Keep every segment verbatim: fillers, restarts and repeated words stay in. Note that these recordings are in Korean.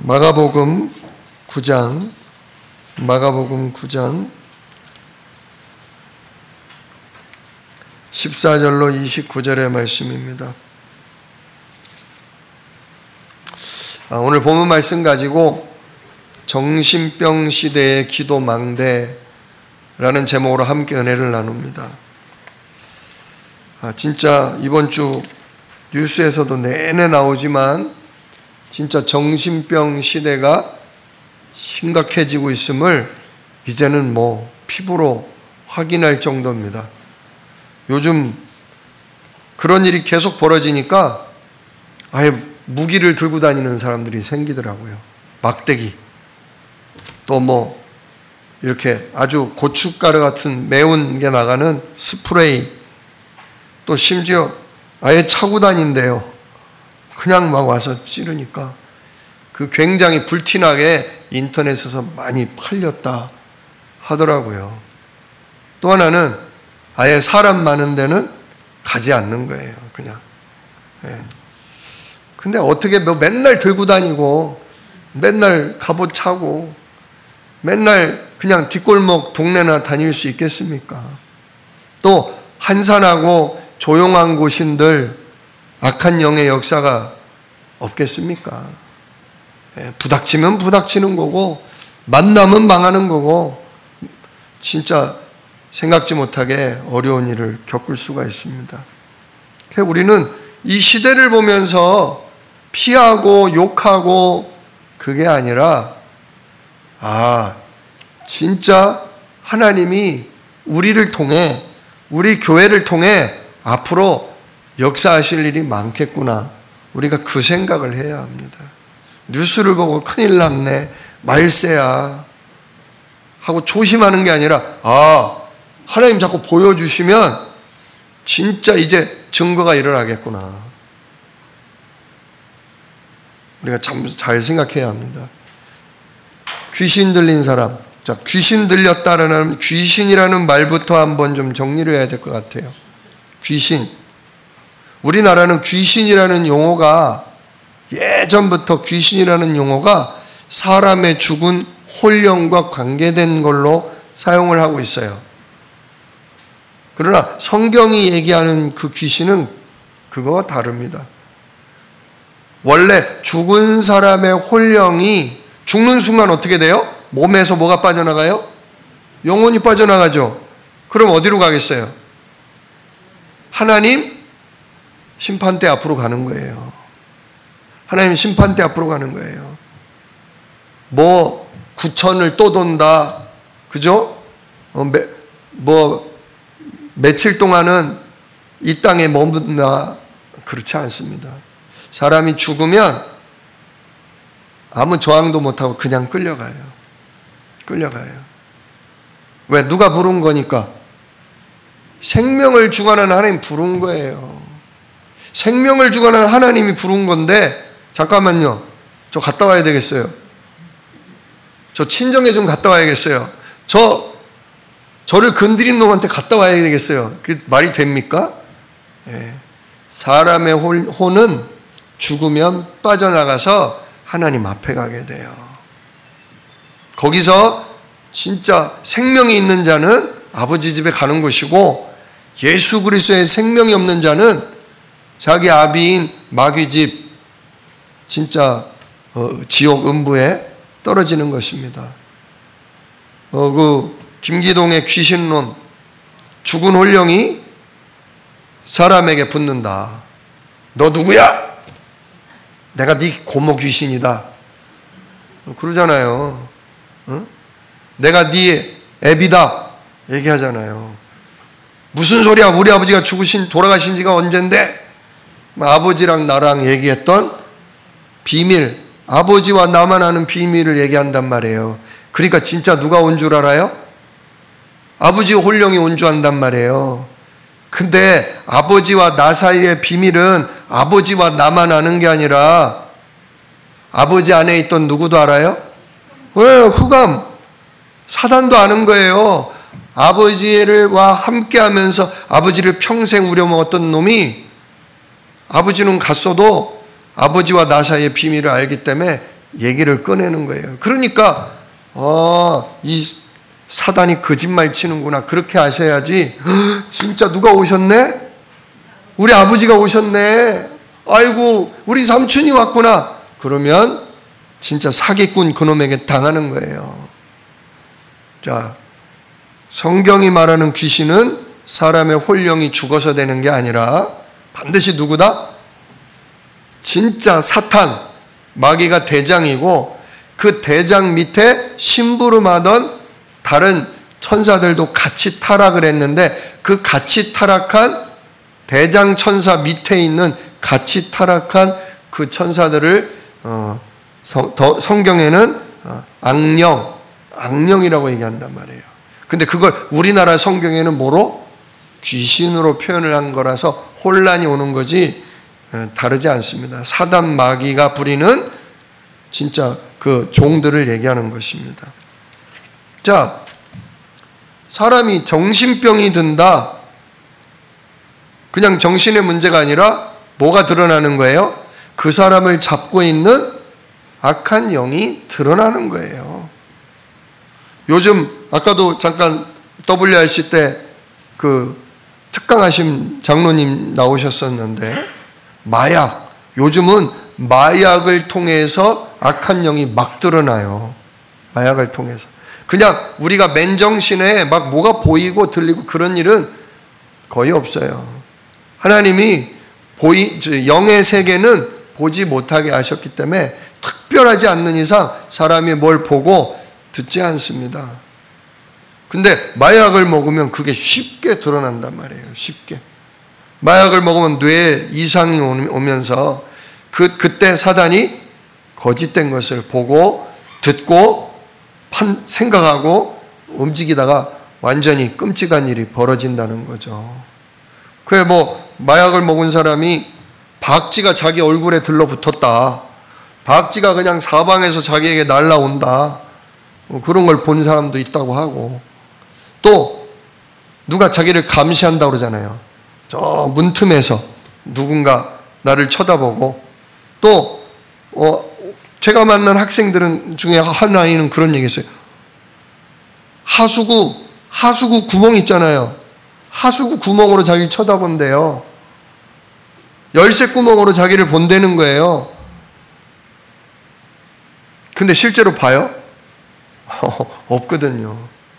마가복음 구 장, 마가복음 구 장 십사 절로 이십구 절의 말씀입니다. 아, 오늘 본문 말씀 가지고 정신병 시대의 기도 망대라는 제목으로 함께 은혜를 나눕니다. 아, 진짜 이번 주 뉴스에서도 내내 나오지만 진짜 정신병 시대가 심각해지고 있음을 이제는 뭐 피부로 확인할 정도입니다. 요즘 그런 일이 계속 벌어지니까 아예 무기를 들고 다니는 사람들이 생기더라고요. 막대기, 또 뭐 이렇게 아주 고춧가루 같은 매운 게 나가는 스프레이, 또 심지어 아예 차고 다닌대요. 그냥 막 와서 찌르니까 그 굉장히 불티나게 인터넷에서 많이 팔렸다 하더라고요. 또 하나는 아예 사람 많은 데는 가지 않는 거예요. 그냥. 예. 근데 어떻게 뭐 맨날 들고 다니고 맨날 갑옷 차고 맨날 그냥 뒷골목 동네나 다닐 수 있겠습니까? 또 한산하고 조용한 곳인들 악한 영의 역사가 없겠습니까? 예, 부닥치면 부닥치는 거고 만나면 망하는 거고 진짜 생각지 못하게 어려운 일을 겪을 수가 있습니다. 우리는 이 시대를 보면서 피하고 욕하고 그게 아니라 아, 진짜 하나님이 우리를 통해 우리 교회를 통해 앞으로 역사하실 일이 많겠구나. 우리가 그 생각을 해야 합니다. 뉴스를 보고 큰일 났네, 말세야 하고 조심하는 게 아니라 아, 하나님 자꾸 보여주시면 진짜 이제 증거가 일어나겠구나. 우리가 참 잘 생각해야 합니다. 귀신 들린 사람, 자, 귀신 들렸다라는 귀신이라는 말부터 한번 좀 정리를 해야 될 것 같아요. 귀신. 우리나라는 귀신이라는 용어가 예전부터 귀신이라는 용어가 사람의 죽은 혼령과 관계된 걸로 사용을 하고 있어요. 그러나 성경이 얘기하는 그 귀신은 그거와 다릅니다. 원래 죽은 사람의 혼령이 죽는 순간 어떻게 돼요? 몸에서 뭐가 빠져나가요? 영혼이 빠져나가죠. 그럼 어디로 가겠어요? 하나님 심판대 앞으로 가는 거예요. 하나님 심판대 앞으로 가는 거예요. 뭐 구천을 또 돈다, 그죠? 어, 매, 뭐 며칠 동안은 이 땅에 머문다, 그렇지 않습니다. 사람이 죽으면 아무 저항도 못하고 그냥 끌려가요. 끌려가요. 왜? 누가 부른 거니까. 생명을 주관하는 하나님 부른 거예요. 생명을 주관하는 하나님이 부른 건데 잠깐만요. 저 갔다 와야 되겠어요. 저 친정에 좀 갔다 와야겠어요. 저 저를 건드린 놈한테 갔다 와야 되겠어요. 그 말이 됩니까? 예. 사람의 혼은 죽으면 빠져나가서 하나님 앞에 가게 돼요. 거기서 진짜 생명이 있는 자는 아버지 집에 가는 것이고 예수 그리스도의 생명이 없는 자는 자기 아비인 마귀 집 진짜 어, 지옥 음부에 떨어지는 것입니다. 어, 그 김기동의 귀신론, 죽은 혼령이 사람에게 붙는다. 너 누구야? 내가 네 고모 귀신이다. 그러잖아요. 어? 내가 네 애비다. 얘기하잖아요. 무슨 소리야? 우리 아버지가 죽으신 돌아가신 지가 언젠데? 아버지랑 나랑 얘기했던 비밀, 아버지와 나만 아는 비밀을 얘기한단 말이에요. 그러니까 진짜 누가 온 줄 알아요? 아버지 혼령이 온 줄 안단 말이에요. 근데 아버지와 나 사이의 비밀은 아버지와 나만 아는 게 아니라 아버지 안에 있던 누구도 알아요? 왜? 흑암, 사단도 아는 거예요. 아버지와 함께하면서 아버지를 평생 우려먹었던 놈이 아버지는 갔어도 아버지와 나 사이의 비밀을 알기 때문에 얘기를 꺼내는 거예요. 그러니까 아, 이 사단이 거짓말 치는구나 그렇게 아셔야지. 진짜 누가 오셨네? 우리 아버지가 오셨네. 아이고 우리 삼촌이 왔구나. 그러면 진짜 사기꾼 그놈에게 당하는 거예요. 자, 성경이 말하는 귀신은 사람의 혼령이 죽어서 되는 게 아니라 반드시 누구다? 진짜 사탄, 마귀가 대장이고 그 대장 밑에 심부름하던 다른 천사들도 같이 타락을 했는데 그 같이 타락한 대장 천사 밑에 있는 같이 타락한 그 천사들을 어, 성, 더, 성경에는 어, 악령, 악령이라고 얘기한단 말이에요. 근데 그걸 우리나라 성경에는 뭐로? 귀신으로 표현을 한 거라서 혼란이 오는 거지 어, 다르지 않습니다. 사단 마귀가 부리는 진짜 그 종들을 얘기하는 것입니다. 자, 사람이 정신병이 든다. 그냥 정신의 문제가 아니라 뭐가 드러나는 거예요? 그 사람을 잡고 있는 악한 영이 드러나는 거예요. 요즘 아까도 잠깐 더블유알씨 때 그 특강하신 장로님 나오셨었는데 마약, 요즘은 마약을 통해서 악한 영이 막 드러나요. 마약을 통해서. 그냥 우리가 맨정신에 막 뭐가 보이고 들리고 그런 일은 거의 없어요. 하나님이 보이, 영의 세계는 보지 못하게 하셨기 때문에 특별하지 않는 이상 사람이 뭘 보고 듣지 않습니다. 근데 마약을 먹으면 그게 쉽게 드러난단 말이에요. 쉽게. 마약을 먹으면 뇌에 이상이 오면서 그, 그때 사단이 거짓된 것을 보고 듣고 판, 생각하고 움직이다가 완전히 끔찍한 일이 벌어진다는 거죠. 그래 뭐 마약을 먹은 사람이 박쥐가 자기 얼굴에 들러붙었다. 박쥐가 그냥 사방에서 자기에게 날라온다. 뭐 그런 걸 본 사람도 있다고 하고 또 누가 자기를 감시한다고 그러잖아요. 저 문틈에서 누군가 나를 쳐다보고 또 어, 제가 만난 학생들은 중에 한 아이는 그런 얘기 했어요. 하수구 하수구 구멍 있잖아요. 하수구 구멍으로 자기를 쳐다본대요. 열쇠 구멍으로 자기를 본다는 거예요. 근데 실제로 봐요? 없거든요.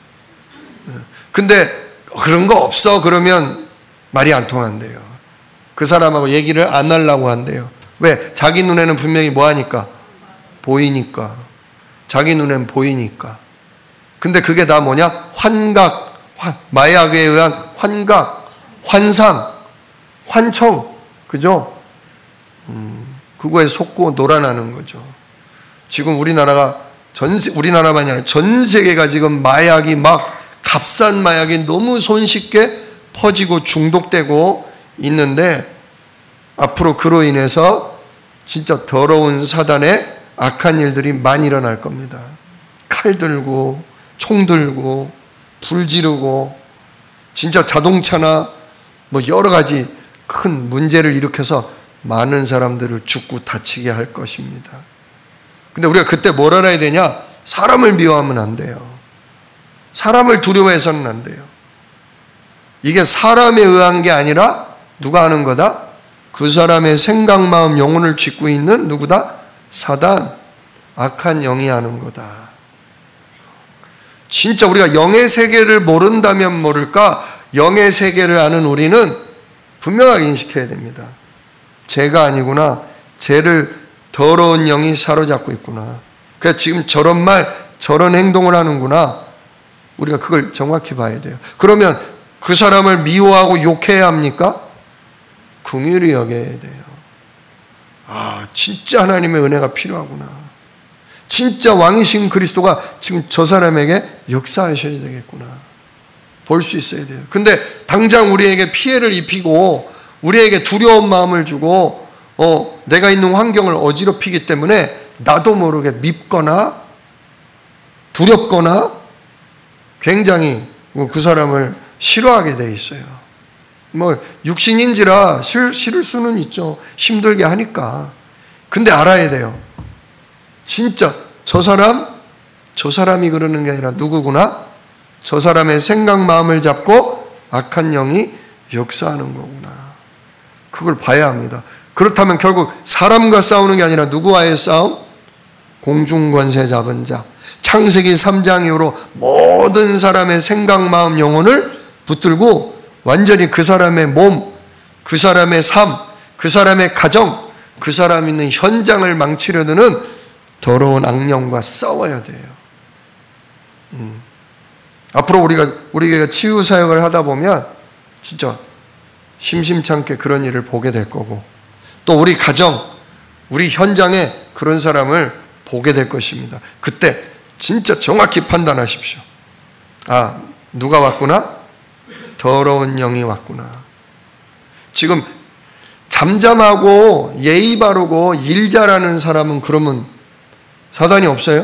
근데 그런 거 없어 그러면 말이 안 통한대요. 그 사람하고 얘기를 안 하려고 한대요. 왜? 자기 눈에는 분명히 뭐 하니까? 보이니까. 자기 눈엔 보이니까. 근데 그게 다 뭐냐? 환각, 환, 마약에 의한 환각, 환상, 환청, 그죠? 음, 그거에 속고 놀아나는 거죠. 지금 우리나라가 전 우리나라만이 아니라 전 세계가 지금 마약이 막 값싼 마약이 너무 손쉽게 퍼지고 중독되고 있는데 앞으로 그로 인해서 진짜 더러운 사단의 악한 일들이 많이 일어날 겁니다. 칼 들고 총 들고 불 지르고 진짜 자동차나 뭐 여러 가지 큰 문제를 일으켜서 많은 사람들을 죽고 다치게 할 것입니다. 근데 우리가 그때 뭘 알아야 되냐? 사람을 미워하면 안 돼요. 사람을 두려워해서는 안 돼요. 이게 사람에 의한 게 아니라 누가 하는 거다? 그 사람의 생각, 마음, 영혼을 짓고 있는 누구다? 사단, 악한 영이 하는 거다. 진짜 우리가 영의 세계를 모른다면 모를까? 영의 세계를 아는 우리는 분명하게 인식해야 됩니다. 죄가 아니구나. 죄를 더러운 영이 사로잡고 있구나. 그래서 지금 저런 말, 저런 행동을 하는구나. 우리가 그걸 정확히 봐야 돼요. 그러면 그 사람을 미워하고 욕해야 합니까? 긍휼히 여겨야 돼요. 아, 진짜 하나님의 은혜가 필요하구나. 진짜 왕이신 그리스도가 지금 저 사람에게 역사하셔야 되겠구나. 볼 수 있어야 돼요. 근데 당장 우리에게 피해를 입히고 우리에게 두려운 마음을 주고 어, 내가 있는 환경을 어지럽히기 때문에 나도 모르게 밉거나 두렵거나 굉장히 그 사람을 싫어하게 돼 있어요. 뭐 육신인지라 싫, 싫을 수는 있죠. 힘들게 하니까. 근데 알아야 돼요. 진짜 저 사람, 저 사람이 그러는 게 아니라 누구구나? 저 사람의 생각 마음을 잡고 악한 영이 역사하는 거구나. 그걸 봐야 합니다. 그렇다면 결국 사람과 싸우는 게 아니라 누구와의 싸움? 공중권세 잡은 자. 창세기 삼 장 이후로 모든 사람의 생각, 마음, 영혼을 붙들고 완전히 그 사람의 몸, 그 사람의 삶, 그 사람의 가정, 그 사람 있는 현장을 망치려 드는 더러운 악령과 싸워야 돼요. 음. 앞으로 우리가 우리가 치유 사역을 하다 보면 진짜 심심찮게 그런 일을 보게 될 거고, 또 우리 가정, 우리 현장에 그런 사람을 보게 될 것입니다. 그때 진짜 정확히 판단하십시오. 아, 누가 왔구나? 더러운 영이 왔구나. 지금 잠잠하고 예의 바르고 일 잘하는 사람은 그러면 사단이 없어요?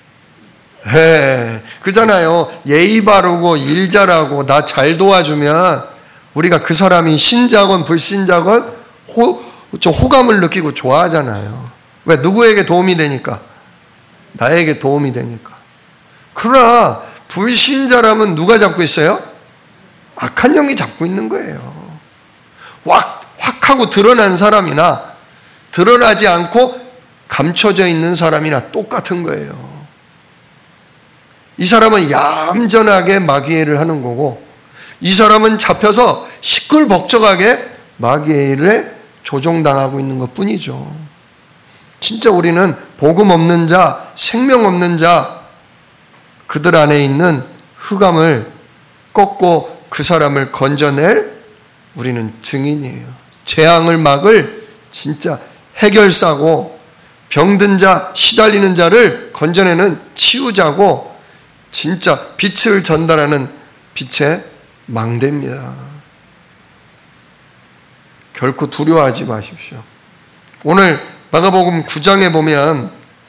네, 그잖아요. 예의 바르고 일 잘하고 나 잘 도와주면 우리가 그 사람이 신자건 불신자건 호, 저 호감을 느끼고 좋아하잖아요. 왜? 누구에게 도움이 되니까? 나에게 도움이 되니까. 그러나 불신자라면 누가 잡고 있어요? 악한 영이 잡고 있는 거예요. 확, 확 하고 드러난 사람이나 드러나지 않고 감춰져 있는 사람이나 똑같은 거예요. 이 사람은 얌전하게 마귀의 하는 거고, 이 사람은 잡혀서 시끌벅적하게 마귀의 조종당하고 있는 것 뿐이죠. 진짜 우리는 복음 없는 자, 생명 없는 자, 그들 안에 있는 흑암을 꺾고 그 사람을 건져낼 우리는 증인이에요. 재앙을 막을 진짜 해결사고, 병든 자, 시달리는 자를 건져내는 치유자고, 진짜 빛을 전달하는 빛의 망대입니다. 결코 두려워하지 마십시오. 오늘 마가복음 구 장에 보면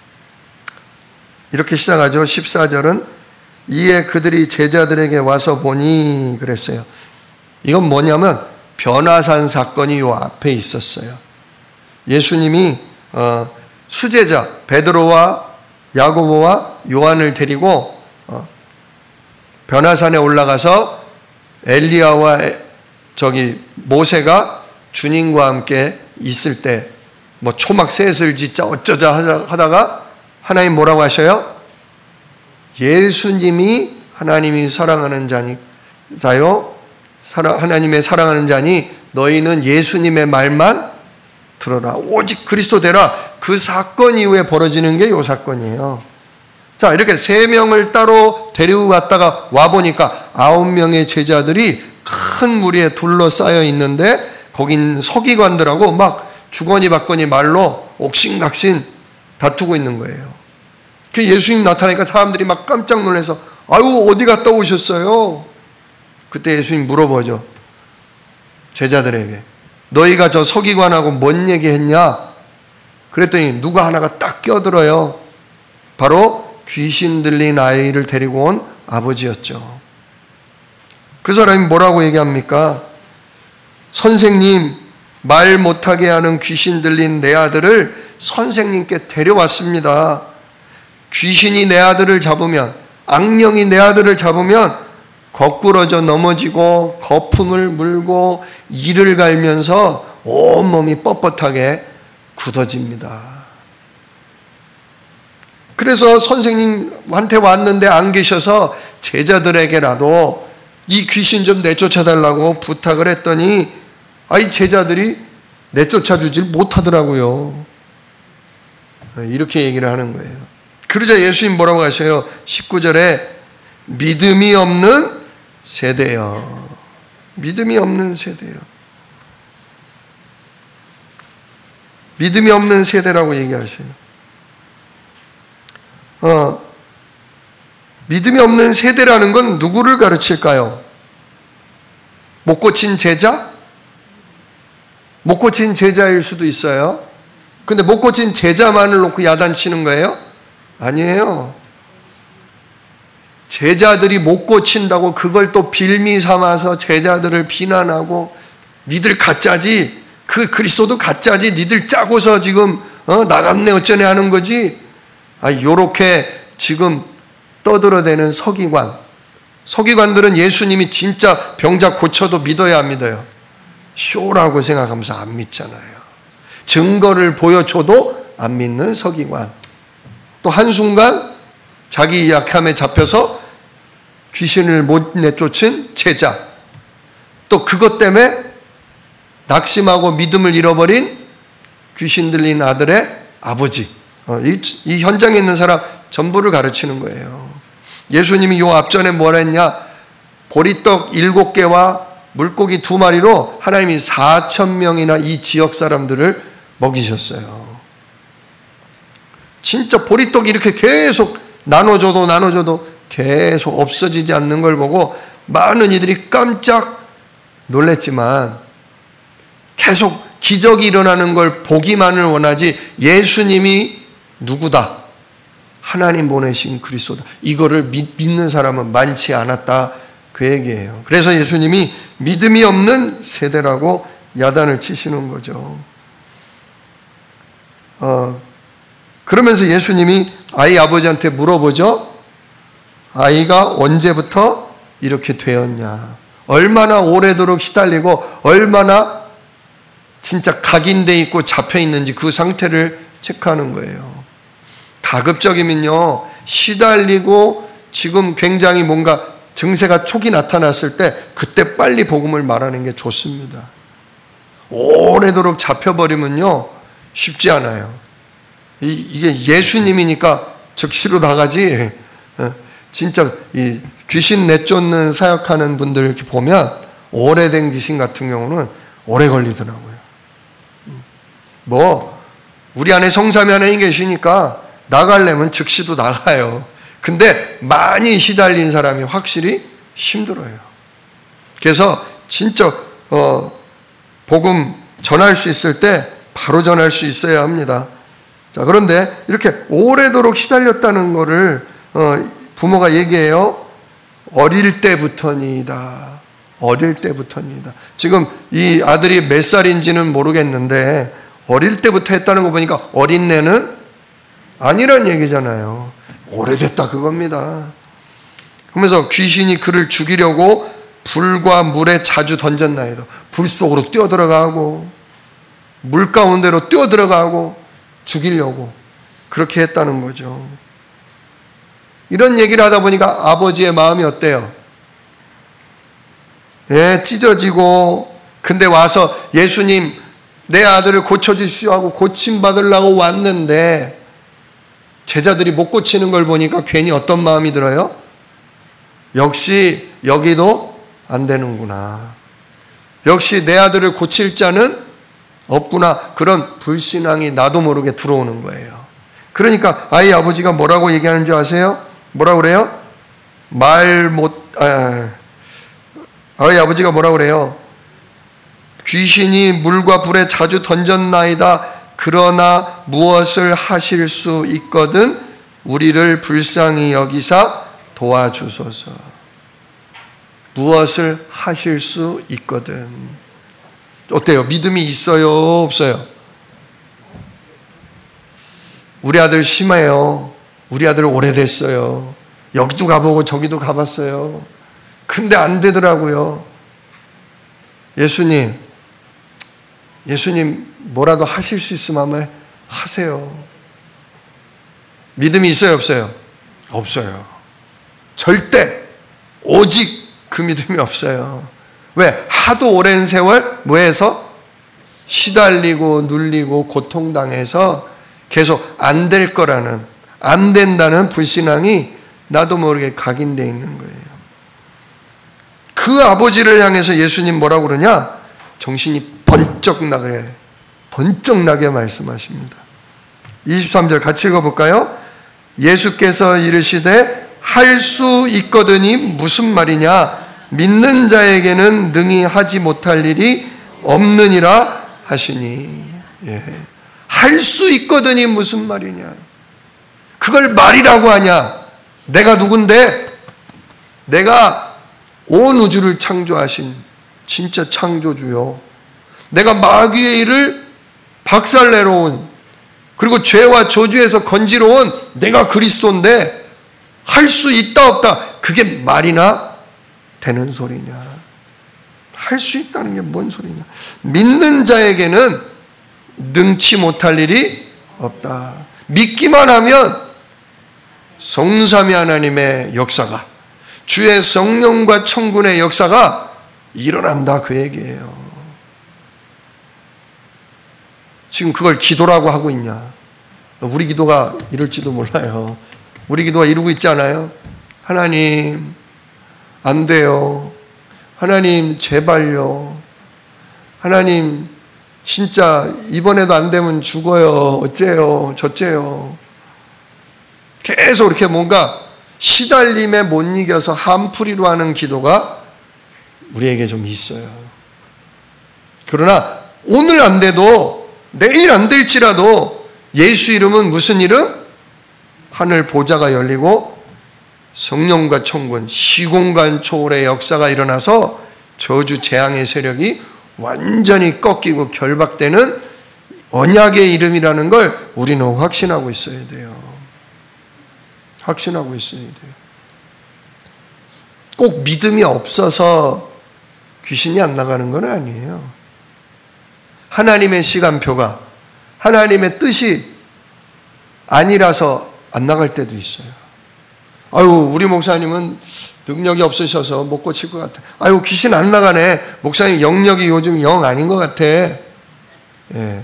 이렇게 시작하죠. 십사 절은 이에 그들이 제자들에게 와서 보니 그랬어요. 이건 뭐냐면 변화산 사건이 요 앞에 있었어요. 예수님이 어, 수제자 베드로와 야고보와 요한을 데리고 어, 변화산에 올라가서 엘리야와 저기 모세가 주님과 함께 있을 때 뭐 초막 셋을 짓자 어쩌자 하다가 하나님 뭐라고 하셔요? 예수님이 하나님이 사랑하는 자니 자요 사랑, 하나님의 사랑하는 자니 너희는 예수님의 말만 들어라. 오직 그리스도 되라. 그 사건 이후에 벌어지는 게 이 사건이에요. 자, 이렇게 세 명을 따로 데리고 갔다가 와보니까 아홉 명의 제자들이 큰 무리에 둘러싸여 있는데 거긴 서기관들하고 막 주거니 받거니 말로 옥신각신 다투고 있는 거예요. 그 예수님 나타나니까 사람들이 막 깜짝 놀라서 아유 어디 갔다 오셨어요? 그때 예수님 물어보죠. 제자들에게 너희가 저 서기관하고 뭔 얘기했냐? 그랬더니 누가 하나가 딱 껴들어요. 바로 귀신 들린 아이를 데리고 온 아버지였죠. 그 사람이 뭐라고 얘기합니까? 선생님, 말 못하게 하는 귀신 들린 내 아들을 선생님께 데려왔습니다. 귀신이 내 아들을 잡으면, 악령이 내 아들을 잡으면 거꾸러져 넘어지고 거품을 물고 이를 갈면서 온몸이 뻣뻣하게 굳어집니다. 그래서 선생님한테 왔는데 안 계셔서 제자들에게라도 이 귀신 좀 내쫓아달라고 부탁을 했더니 아이 제자들이 내쫓아주질 못하더라고요. 이렇게 얘기를 하는 거예요. 그러자 예수님 뭐라고 하셔요? 십구 절에 믿음이 없는 세대요. 믿음이 없는 세대요. 믿음이 없는 세대라고 얘기하셔요. 어, 믿음이 없는 세대라는 건 누구를 가르칠까요? 못 고친 제자? 못 고친 제자일 수도 있어요. 근데 못 고친 제자만을 놓고 야단치는 거예요? 아니에요. 제자들이 못 고친다고 그걸 또 빌미 삼아서 제자들을 비난하고 니들 가짜지, 그 그리스도도 가짜지, 니들 짜고서 지금 어, 나갔네 어쩌네 하는 거지. 아, 요렇게 지금 떠들어대는 서기관. 서기관들은 예수님이 진짜 병자 고쳐도 믿어야 믿어요. 쇼라고 생각하면서 안 믿잖아요. 증거를 보여줘도 안 믿는 서기관. 또 한순간 자기 약함에 잡혀서 귀신을 못 내쫓은 제자. 또 그것 때문에 낙심하고 믿음을 잃어버린 귀신 들린 아들의 아버지. 어, 이, 이 현장에 있는 사람 전부를 가르치는 거예요. 예수님이 요 앞전에 뭐라 했냐? 보리떡 일곱 개와 물고기 두 마리로 하나님이 사천 명이나 이 지역 사람들을 먹이셨어요. 진짜 보리떡이 이렇게 계속 나눠줘도 나눠줘도 계속 없어지지 않는 걸 보고 많은 이들이 깜짝 놀랬지만 계속 기적이 일어나는 걸 보기만을 원하지 예수님이 누구다? 하나님 보내신 그리스도다. 이거를 믿, 믿는 사람은 많지 않았다. 그 얘기예요. 그래서 예수님이 믿음이 없는 세대라고 야단을 치시는 거죠. 어, 그러면서 예수님이 아이 아버지한테 물어보죠. 아이가 언제부터 이렇게 되었냐. 얼마나 오래도록 시달리고 얼마나 진짜 각인돼 있고 잡혀 있는지 그 상태를 체크하는 거예요. 가급적이면요, 시달리고 지금 굉장히 뭔가 증세가 초기 나타났을 때 그때 빨리 복음을 말하는 게 좋습니다. 오래도록 잡혀버리면요 쉽지 않아요. 이, 이게 예수님이니까 즉시로 나가지. 진짜 이 귀신 내쫓는 사역하는 분들 이렇게 보면 오래된 귀신 같은 경우는 오래 걸리더라고요. 뭐 우리 안에 성삼위 하나님 계시니까 나가려면 즉시도 나가요. 근데 많이 시달린 사람이 확실히 힘들어요. 그래서 진짜 어, 복음 전할 수 있을 때 바로 전할 수 있어야 합니다. 자, 그런데 이렇게 오래도록 시달렸다는 거를 어, 부모가 얘기해요. 어릴 때부터니다. 어릴 때부터니다. 지금 이 아들이 몇 살인지는 모르겠는데 어릴 때부터 했다는 거 보니까 어린애는 아니란 얘기잖아요. 오래됐다 그겁니다. 그러면서 귀신이 그를 죽이려고 불과 물에 자주 던졌나이다. 불 속으로 뛰어들어가고 물 가운데로 뛰어들어가고 죽이려고 그렇게 했다는 거죠. 이런 얘기를 하다 보니까 아버지의 마음이 어때요? 예, 찢어지고 근데 와서 예수님 내 아들을 고쳐주시오 하고 고침받으려고 왔는데 제자들이 못 고치는 걸 보니까 괜히 어떤 마음이 들어요? 역시 여기도 안 되는구나. 역시 내 아들을 고칠 자는 없구나. 그런 불신앙이 나도 모르게 들어오는 거예요. 그러니까 아이 아버지가 뭐라고 얘기하는 줄 아세요? 뭐라고 그래요? 말 못, 아, 아이 아버지가 뭐라고 그래요? 귀신이 물과 불에 자주 던졌나이다. 그러나 무엇을 하실 수 있거든 우리를 불쌍히 여기사 도와주소서. 무엇을 하실 수 있거든. 어때요? 믿음이 있어요? 없어요? 우리 아들 심해요. 우리 아들 오래됐어요. 여기도 가보고 저기도 가봤어요. 근데 안 되더라고요. 예수님, 예수님 뭐라도 하실 수 있으면 한번 하세요. 믿음이 있어요? 없어요? 없어요. 절대 오직 그 믿음이 없어요. 왜? 하도 오랜 세월 뭐해서? 시달리고 눌리고 고통당해서 계속 안 될 거라는, 안 된다는 불신앙이 나도 모르게 각인되어 있는 거예요. 그 아버지를 향해서 예수님 뭐라고 그러냐? 정신이 번쩍 나게, 번쩍 나게 말씀하십니다. 이십삼 절 같이 읽어볼까요? 예수께서 이르시되 할 수 있거든이 무슨 말이냐? 믿는 자에게는 능히 하지 못할 일이 없느니라 하시니. 예. 할 수 있거든이 무슨 말이냐? 그걸 말이라고 하냐? 내가 누군데? 내가 온 우주를 창조하신 진짜 창조주요. 내가 마귀의 일을 박살내러 온 그리고 죄와 저주에서 건지러운 내가 그리스도인데 할 수 있다 없다, 그게 말이나 되는 소리냐? 할 수 있다는 게 뭔 소리냐? 믿는 자에게는 능치 못할 일이 없다. 믿기만 하면 성삼위 하나님의 역사가, 주의 성령과 천군의 역사가 일어난다, 그 얘기예요. 지금 그걸 기도라고 하고 있냐? 우리 기도가 이럴지도 몰라요. 우리 기도가 이루고 있지 않아요? 하나님, 안 돼요. 하나님, 제발요. 하나님, 진짜 이번에도 안 되면 죽어요. 어째요? 저째요? 계속 이렇게 뭔가 시달림에 못 이겨서 한풀이로 하는 기도가 우리에게 좀 있어요. 그러나 오늘 안 돼도 내일 안 될지라도 예수 이름은 무슨 이름? 하늘 보좌가 열리고 성령과 천군, 시공간 초월의 역사가 일어나서 저주 재앙의 세력이 완전히 꺾이고 결박되는 언약의 이름이라는 걸 우리는 확신하고 있어야 돼요. 확신하고 있어야 돼요. 꼭 믿음이 없어서 귀신이 안 나가는 건 아니에요. 하나님의 시간표가, 하나님의 뜻이 아니라서 안 나갈 때도 있어요. 아유, 우리 목사님은 능력이 없으셔서 못 고칠 것 같아. 아유, 귀신 안 나가네. 목사님 영역이 요즘 영 아닌 것 같아. 예.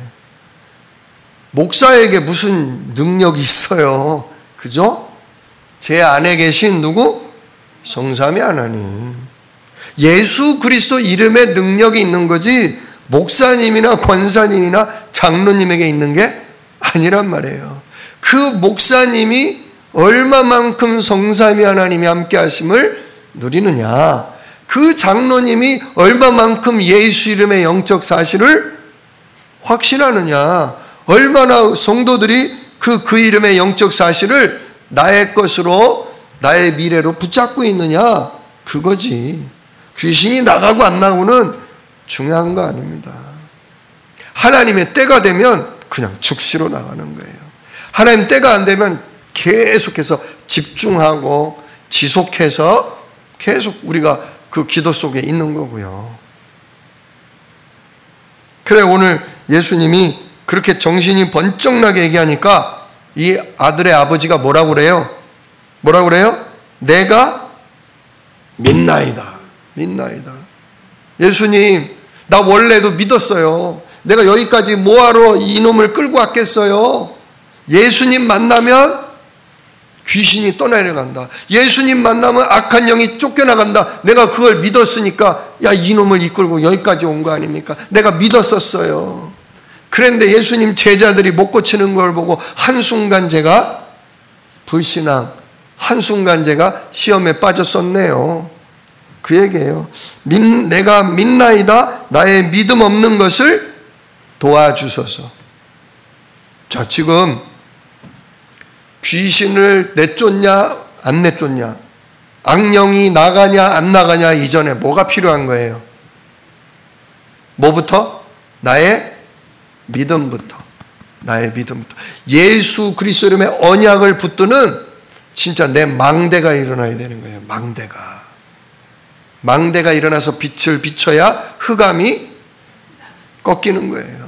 목사에게 무슨 능력이 있어요? 그죠? 제 안에 계신 누구? 성삼위 하나님. 예수 그리스도 이름에 능력이 있는 거지 목사님이나 권사님이나 장로님에게 있는 게 아니란 말이에요. 그 목사님이 얼마만큼 성삼위 하나님이 함께 하심을 누리느냐, 그 장로님이 얼마만큼 예수 이름의 영적 사실을 확신하느냐, 얼마나 성도들이 그, 그 이름의 영적 사실을 나의 것으로, 나의 미래로 붙잡고 있느냐, 그거지. 귀신이 나가고 안 나가고는 중요한 거 아닙니다. 하나님의 때가 되면 그냥 즉시로 나가는 거예요. 하나님 때가 안 되면 계속해서 집중하고 지속해서 계속 우리가 그 기도 속에 있는 거고요. 그래, 오늘 예수님이 그렇게 정신이 번쩍 나게 얘기하니까 이 아들의 아버지가 뭐라고 그래요? 뭐라고 그래요? 내가 믿나이다. 믿나이다. 예수님, 나 원래도 믿었어요. 내가 여기까지 뭐하러 이놈을 끌고 왔겠어요? 예수님 만나면 귀신이 떠내려간다. 예수님 만나면 악한 영이 쫓겨나간다. 내가 그걸 믿었으니까 야, 이놈을 이끌고 여기까지 온 거 아닙니까? 내가 믿었었어요. 그런데 예수님 제자들이 못 고치는 걸 보고 한순간 제가 불신앙, 한순간 제가 시험에 빠졌었네요. 그 얘기예요. 믿, 내가 믿나이다. 나의 믿음 없는 것을 도와주소서. 자, 지금 귀신을 내쫓냐 안 내쫓냐, 악령이 나가냐 안 나가냐 이전에 뭐가 필요한 거예요? 뭐부터? 나의 믿음부터. 나의 믿음부터. 예수 그리스도 이름의 언약을 붙드는 진짜 내 망대가 일어나야 되는 거예요. 망대가. 망대가 일어나서 빛을 비춰야 흑암이 꺾이는 거예요.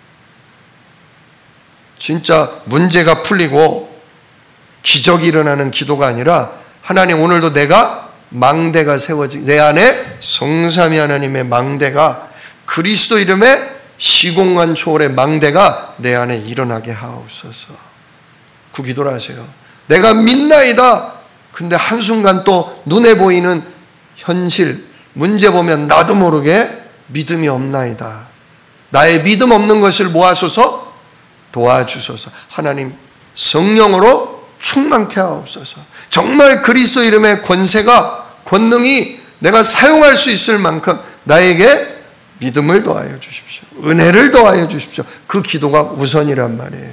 진짜 문제가 풀리고 기적이 일어나는 기도가 아니라, 하나님 오늘도 내가 망대가 세워지, 내 안에 성삼위 하나님의 망대가, 그리스도 이름의 시공간 초월의 망대가 내 안에 일어나게 하옵소서. 그 기도를 하세요. 내가 믿나이다. 근데 한순간 또 눈에 보이는 현실, 문제 보면 나도 모르게 믿음이 없나이다. 나의 믿음 없는 것을 모아소서, 도와주소서. 하나님 성령으로 충만케 하옵소서. 정말 그리스도 이름의 권세가, 권능이 내가 사용할 수 있을 만큼 나에게 믿음을 더하여 주십시오. 은혜를 더하여 주십시오. 그 기도가 우선이란 말이에요.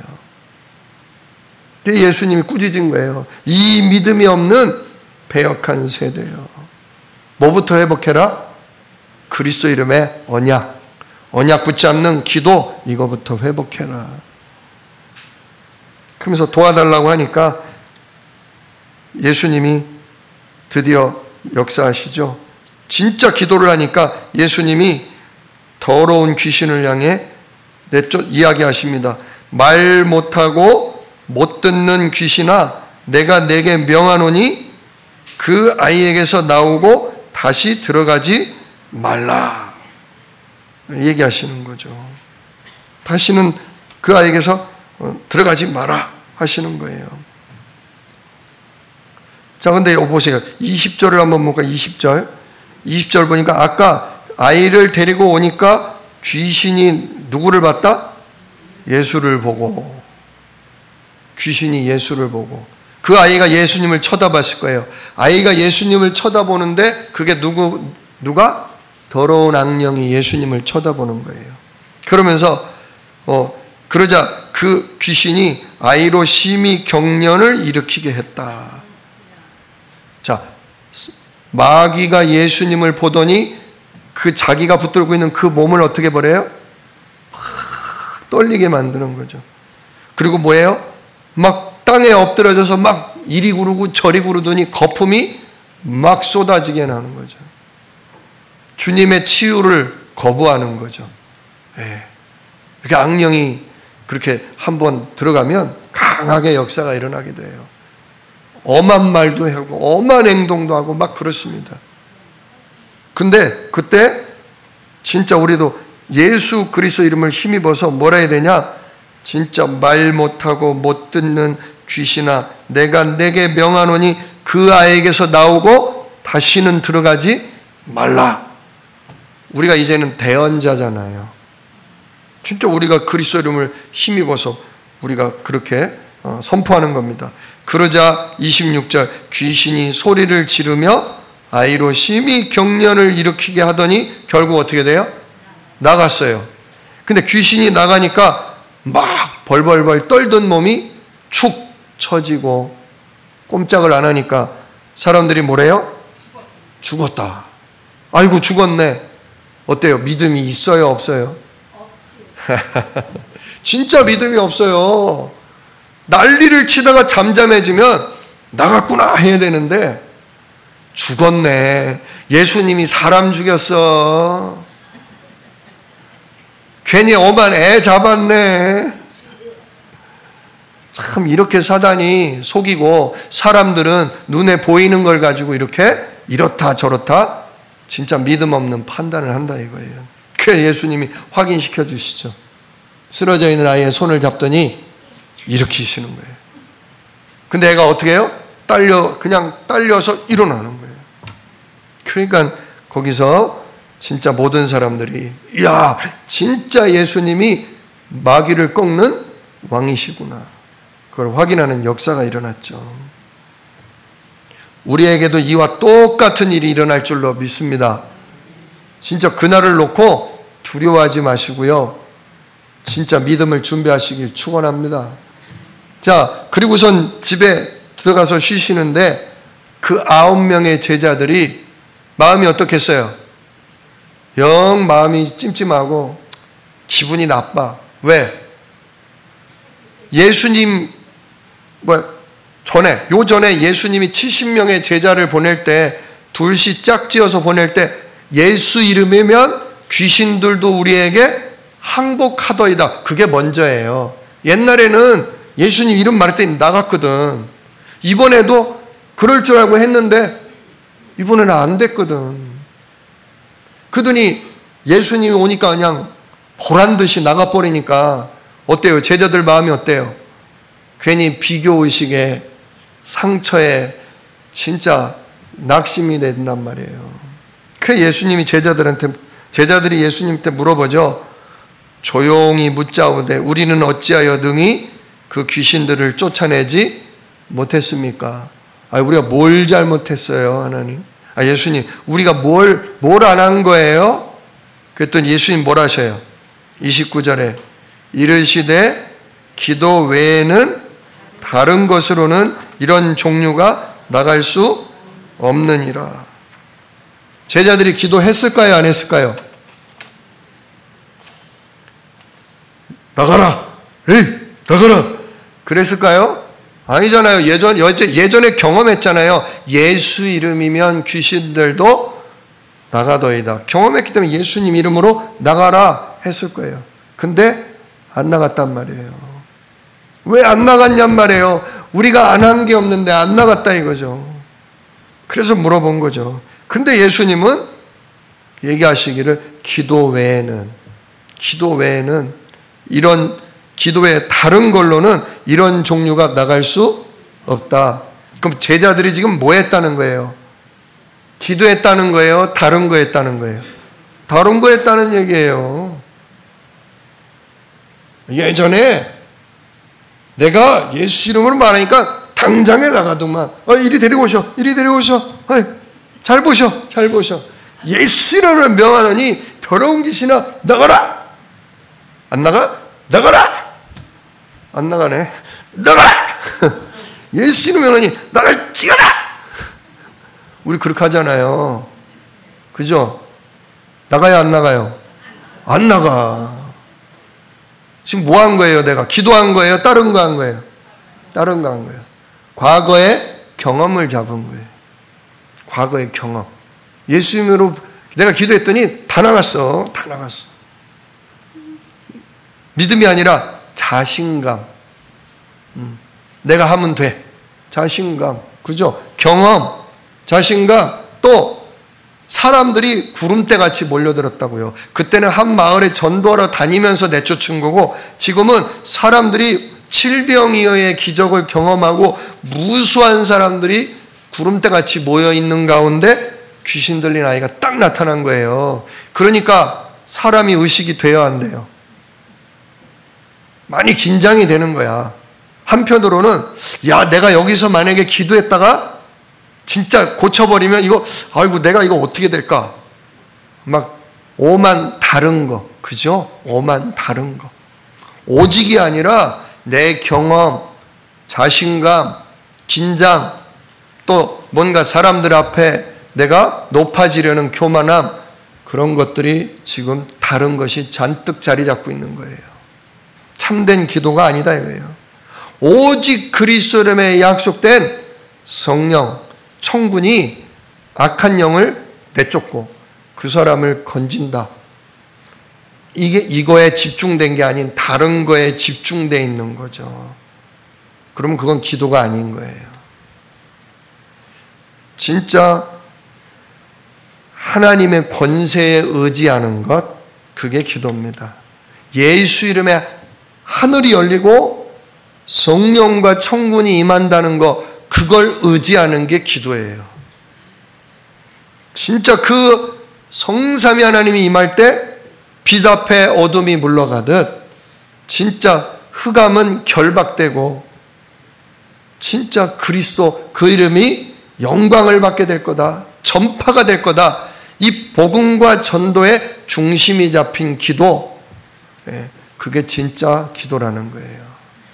예수님이 꾸짖은 거예요. 이 믿음이 없는 배역한 세대요. 뭐부터 회복해라? 그리스도 이름의 언약, 언약 붙잡는 기도, 이거부터 회복해라. 그러면서 도와달라고 하니까 예수님이 드디어 역사하시죠. 진짜 기도를 하니까 예수님이 더러운 귀신을 향해 내쫓 이야기하십니다. 말 못하고 못 듣는 귀신아, 내가 내게 명하노니 그 아이에게서 나오고 다시 들어가지 말라. 얘기하시는 거죠. 다시는 그 아이에게서 들어가지 마라 하시는 거예요. 자, 근데 이거 보세요. 이십 절을 한번 볼까? 이십 절. 이십 절 보니까 아까 아이를 데리고 오니까 귀신이 누구를 봤다? 예수를 보고. 귀신이 예수를 보고. 그 아이가 예수님을 쳐다봤을 거예요. 아이가 예수님을 쳐다보는데 그게 누구, 누가? 더러운 악령이 예수님을 쳐다보는 거예요. 그러면서, 어, 그러자 그 귀신이 아이로 심히 경련을 일으키게 했다. 자, 마귀가 예수님을 보더니 그 자기가 붙들고 있는 그 몸을 어떻게 버려요? 팍 떨리게 만드는 거죠. 그리고 뭐예요? 막 땅에 엎드려져서 막 이리 구르고 저리 구르더니 거품이 막 쏟아지게 나는 거죠. 주님의 치유를 거부하는 거죠. 네. 이렇게 악령이 그렇게 한번 들어가면 강하게 역사가 일어나게 돼요. 엄한 말도 하고 엄한 행동도 하고 막 그렇습니다. 근데 그때 진짜 우리도 예수 그리스도 이름을 힘입어서 뭐라 해야 되냐? 진짜 말 못하고 못 듣는 귀신아, 내가 내게 명하노니 그 아이에게서 나오고 다시는 들어가지 말라. 우리가 이제는 대언자잖아요. 진짜 우리가 그리스도 이름을 힘입어서 우리가 그렇게 선포하는 겁니다. 그러자 이십육 절, 귀신이 소리를 지르며 아이로 심히 경련을 일으키게 하더니 결국 어떻게 돼요? 나갔어요. 근데 귀신이 나가니까 막 벌벌벌 떨던 몸이 축 처지고 꼼짝을 안 하니까 사람들이 뭐래요? 죽었다. 아이고 죽었네. 어때요? 믿음이 있어요? 없어요? 진짜 믿음이 없어요. 난리를 치다가 잠잠해지면 나갔구나 해야 되는데 죽었네. 예수님이 사람 죽였어. 괜히 엄한 애 잡았네. 참 이렇게 사단이 속이고 사람들은 눈에 보이는 걸 가지고 이렇게 이렇다 저렇다 진짜 믿음 없는 판단을 한다 이거예요. 그래서 예수님이 확인시켜 주시죠. 쓰러져 있는 아이의 손을 잡더니 일으키시는 거예요. 근데 애가 어떻게 해요? 딸려, 그냥 딸려서 일어나는 거예요. 그러니까 거기서 진짜 모든 사람들이, 이야, 진짜 예수님이 마귀를 꺾는 왕이시구나. 그걸 확인하는 역사가 일어났죠. 우리에게도 이와 똑같은 일이 일어날 줄로 믿습니다. 진짜 그날을 놓고 두려워하지 마시고요. 진짜 믿음을 준비하시길 축원합니다. 자, 그리고선 집에 들어가서 쉬시는데 그 아홉 명의 제자들이 마음이 어떻겠어요? 영 마음이 찜찜하고 기분이 나빠. 왜? 예수님 뭐 전에 요 전에 예수님이 칠십 명의 제자를 보낼 때 둘씩 짝지어서 보낼 때 예수 이름이면 귀신들도 우리에게 항복하더이다. 그게 먼저예요. 옛날에는 예수님 이름 말할 때 나갔거든. 이번에도 그럴 줄 알고 했는데 이번에는 안 됐거든. 그더니 예수님이 오니까 그냥 보란듯이 나가버리니까 어때요? 제자들 마음이 어때요? 괜히 비교의식에 상처에 진짜 낙심이 된단 말이에요. 그 예수님이 제자들한테 제자들이 예수님한테 물어보죠. 조용히 묻자오되 우리는 어찌하여 능히 그 귀신들을 쫓아내지 못했습니까? 아, 우리가 뭘 잘못했어요, 하나님? 아, 예수님, 우리가 뭘, 뭘 안 한 거예요? 그랬더니 예수님 뭘 하셔요? 이십구 절에 이르시되 기도 외에는 다른 것으로는 이런 종류가 나갈 수 없느니라. 제자들이 기도했을까요? 안 했을까요? 나가라! 에이! 나가라! 그랬을까요? 아니잖아요. 예전, 예전에 경험했잖아요. 예수 이름이면 귀신들도 나가더이다. 경험했기 때문에 예수님 이름으로 나가라 했을 거예요. 근데 안 나갔단 말이에요. 왜 안 나갔냔 말이에요. 우리가 안 한 게 없는데 안 나갔다 이거죠. 그래서 물어본 거죠. 근데 예수님은 얘기하시기를 기도 외에는, 기도 외에는 이런 기도 외에 다른 걸로는 이런 종류가 나갈 수 없다. 그럼 제자들이 지금 뭐 했다는 거예요? 기도했다는 거예요? 다른 거 했다는 거예요? 다른 거 했다는 얘기예요. 예전에 내가 예수 이름으로 말하니까 당장에 나가더만, 어, 이리 데리고 오셔, 이리 데리고 오셔, 어이, 잘 보셔, 잘 보셔. 예수 이름으로 명하노니 더러운 귀신아 나가라. 안 나가? 나가라. 안 나가네. 나가라. 예수 이름으로 명하니 나를 찍어라. 우리 그렇게 하잖아요. 그죠? 나가요, 안 나가요? 안 나가. 지금 뭐 한 거예요, 내가? 기도한 거예요? 다른 거 한 거예요? 다른 거 한 거예요. 과거의 경험을 잡은 거예요. 과거의 경험. 예수님으로 내가 기도했더니 다 나갔어. 다 나갔어. 믿음이 아니라 자신감. 음, 내가 하면 돼. 자신감. 그죠? 경험. 자신감. 또 사람들이 구름대같이 몰려들었다고요. 그때는 한 마을에 전도하러 다니면서 내쫓은 거고, 지금은 사람들이 칠병이어의 기적을 경험하고 무수한 사람들이 구름대같이 모여있는 가운데 귀신 들린 아이가 딱 나타난 거예요. 그러니까 사람이 의식이 돼야 한대요. 많이 긴장이 되는 거야. 한편으로는 야, 내가 여기서 만약에 기도했다가 진짜 고쳐버리면 이거, 아이고, 내가 이거 어떻게 될까? 막, 오만 다른 거. 그죠? 오만 다른 거. 오직이 아니라 내 경험, 자신감, 긴장, 또 뭔가 사람들 앞에 내가 높아지려는 교만함, 그런 것들이 지금 다른 것이 잔뜩 자리 잡고 있는 거예요. 참된 기도가 아니다 이거예요. 오직 그리스도 이름에 약속된 성령, 천군이 악한 영을 내쫓고 그 사람을 건진다. 이게 이거에 집중된 게 아닌 다른 거에 집중되어 있는 거죠. 그러면 그건 기도가 아닌 거예요. 진짜 하나님의 권세에 의지하는 것, 그게 기도입니다. 예수 이름에 하늘이 열리고 성령과 천군이 임한다는 것, 그걸 의지하는 게 기도예요. 진짜 그 성삼위 하나님이 임할 때 빛 앞에 어둠이 물러가듯 진짜 흑암은 결박되고 진짜 그리스도 그 이름이 영광을 받게 될 거다. 전파가 될 거다. 이 복음과 전도의 중심이 잡힌 기도, 그게 진짜 기도라는 거예요.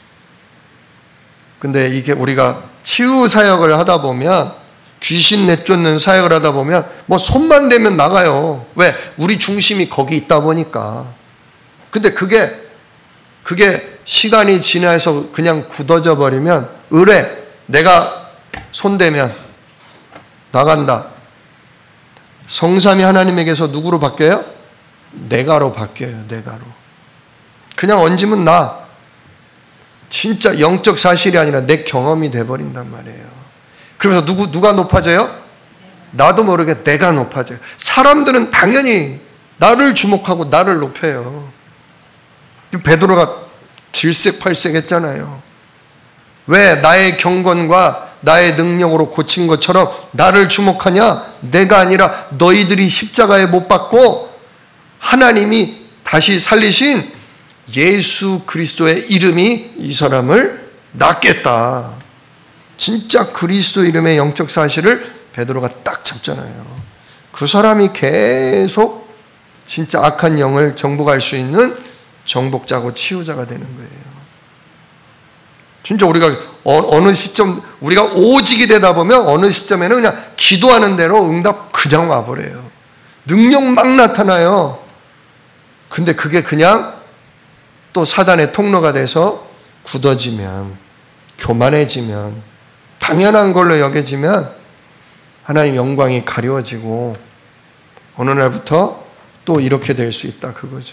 근데 이게 우리가 치유 사역을 하다 보면, 귀신 내쫓는 사역을 하다 보면 뭐 손만 대면 나가요. 왜? 우리 중심이 거기 있다 보니까. 근데 그게 그게 시간이 지나서 그냥 굳어져 버리면, 의뢰 내가 손대면 나간다. 성삼위 하나님에게서 누구로 바뀌어요? 내가로 바뀌어요. 내가로. 그냥 얹으면 나. 진짜 영적 사실이 아니라 내 경험이 돼버린단 말이에요. 그러면서 누구, 누가 높아져요? 나도 모르게 내가 높아져요. 사람들은 당연히 나를 주목하고 나를 높여요. 베드로가 질색팔색 했잖아요. 왜 나의 경건과 나의 능력으로 고친 것처럼 나를 주목하냐? 내가 아니라 너희들이 십자가에 못 박고 하나님이 다시 살리신 예수 그리스도의 이름이 이 사람을 낫겠다. 진짜 그리스도 이름의 영적 사실을 베드로가 딱 잡잖아요. 그 사람이 계속 진짜 악한 영을 정복할 수 있는 정복자고 치유자가 되는 거예요. 진짜 우리가 어느 시점, 우리가 오직이 되다 보면 어느 시점에는 그냥 기도하는 대로 응답 그냥 와버려요. 능력 막 나타나요. 근데 그게 그냥 또 사단의 통로가 돼서 굳어지면, 교만해지면, 당연한 걸로 여겨지면 하나님 영광이 가려워지고 어느 날부터 또 이렇게 될 수 있다 그거죠.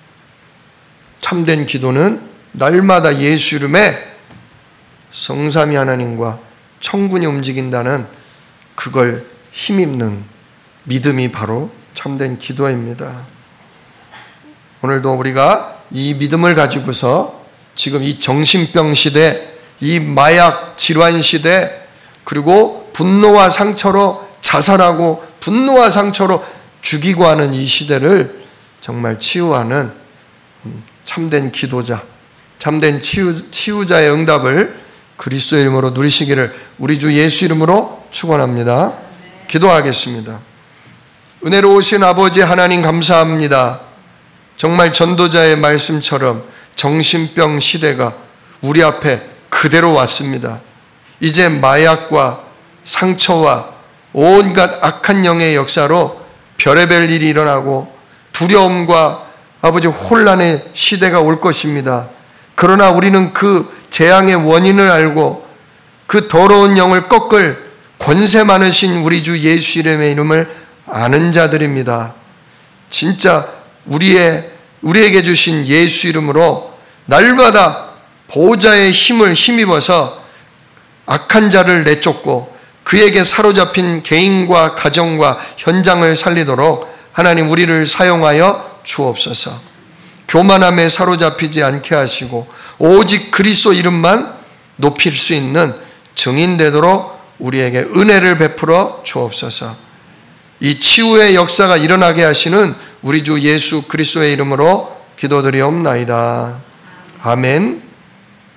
참된 기도는 날마다 예수 이름에 성삼위 하나님과 천군이 움직인다는 그걸 힘입는 믿음이 바로 참된 기도입니다. 오늘도 우리가 이 믿음을 가지고서 지금 이 정신병 시대, 이 마약 질환 시대, 그리고 분노와 상처로 자살하고 분노와 상처로 죽이고 하는 이 시대를 정말 치유하는 참된 기도자, 참된 치유, 치유자의 응답을 그리스도의 이름으로 누리시기를 우리 주 예수 이름으로 축원합니다. 기도하겠습니다. 은혜로우신 아버지 하나님 감사합니다. 정말 전도자의 말씀처럼 정신병 시대가 우리 앞에 그대로 왔습니다. 이제 마약과 상처와 온갖 악한 영의 역사로 별의별 일이 일어나고 두려움과 아버지 혼란의 시대가 올 것입니다. 그러나 우리는 그 재앙의 원인을 알고 그 더러운 영을 꺾을 권세 많으신 우리 주 예수 이름의 이름을 아는 자들입니다. 진짜 우리의, 우리에게 주신 예수 이름으로 날마다 보호자의 힘을 힘입어서 악한 자를 내쫓고 그에게 사로잡힌 개인과 가정과 현장을 살리도록 하나님 우리를 사용하여 주옵소서. 교만함에 사로잡히지 않게 하시고 오직 그리스도 이름만 높일 수 있는 증인 되도록 우리에게 은혜를 베풀어 주옵소서. 이 치유의 역사가 일어나게 하시는 우리 주 예수 그리스도의 이름으로 기도드리옵나이다. 아멘.